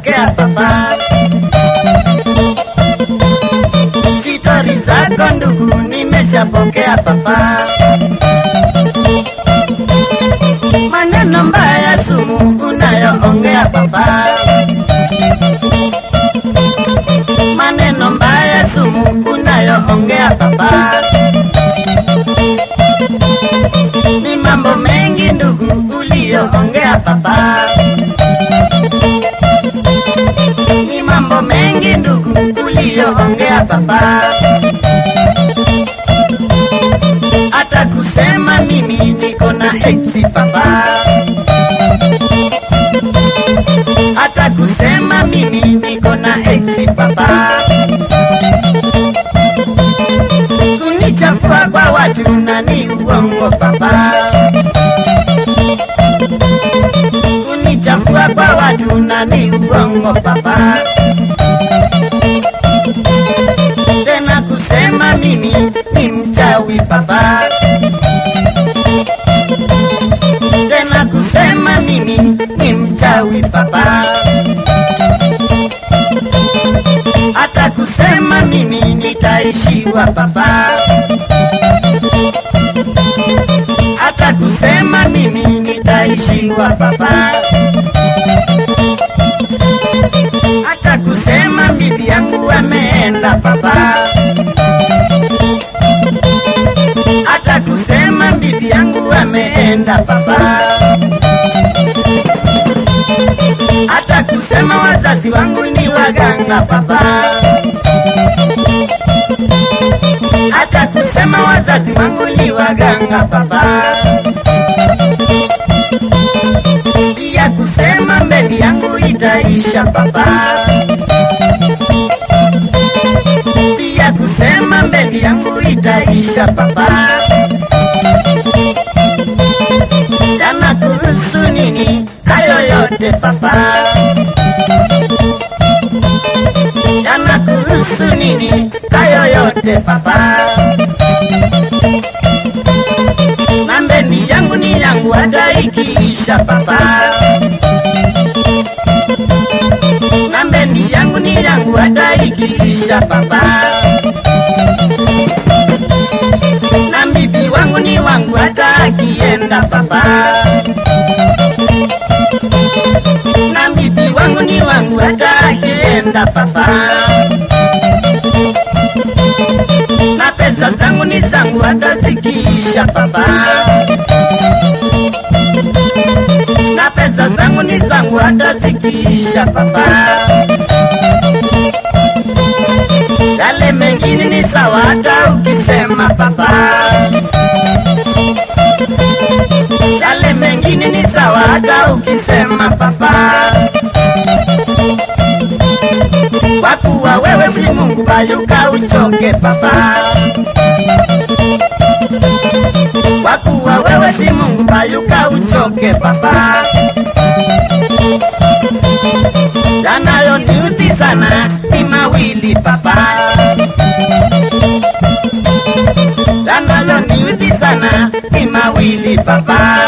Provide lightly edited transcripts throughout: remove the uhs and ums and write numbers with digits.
nimeshapokea papa. Stori zako ndugu nimeshapokea papa. Maneno mbaya sumu unayoongea papa. Maneno mbaya sumu unayoongea papa. Ni mambo mengi ndugu uliyoongea papa. Ni mambo mengi ndugu uliyoongea papa. Hata kusema mimi niko na ex papa. Hata kusema mimi niko na ex papa. Kunichafua kwa watu na ni uongo papa. Kunichafua kwa watu na ni uongo papa. Tena kusema mimi ni mchawi papa. Tena kusema mimi ni mchawi papa. Hata kusema mimi nitaishiwa papa. Hata kusema mimi nitaishiwa papa. Hata kusema bibi yangu ameenda papa. Hata kusema bibi yangu ameenda papa. Hata kusema wazazi wangu ni waganga papa. Hata kusema wazazi wangu ni waganga papa. Pia kusema mbele yangu itaisha papa. Pia kusema mbele yangu itaisha papa. Jana kuhusu nini hayo yote papa. Jana kuhusu nini hayo yote papa. Na mbeni yangu ni yangu hata ikiisha papa. Na mbeni yangu ni yangu hata ikiisha papa. Na bibi wangu ni wangu hata akienda papa. Na bibi wangu ni wangu hata akienda papa. Na pesa zangu ni zangu hata zikiisha papa. Na pesa zangu ni zangu hata zikiisha papa. Yale mengine ni sawa hata ukisema papa. Yale mengine ni sawa hata ukisema papa. Kwa kuwa wewe si Mungu bayuka uchoke papa. Kwa kuwa wewe si Mungu bayuka uchoke papa. Yanayoniudhi sana ni mawili papa. Yanayoniudhi sana ni mawili papa.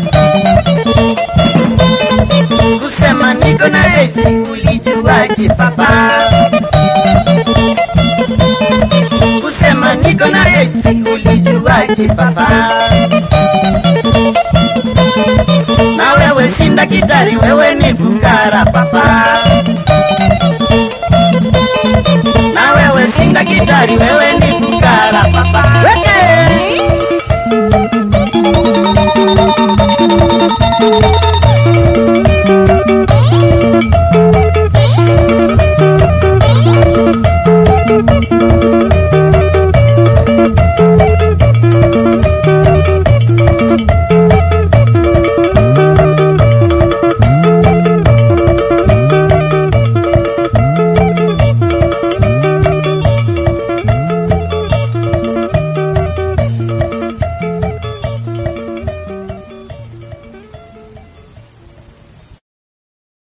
Kusema niko na eti ulijuaje papa. Kusema niko na eti ulijuaje papa. Na wewe si daktari, wewe ni fukara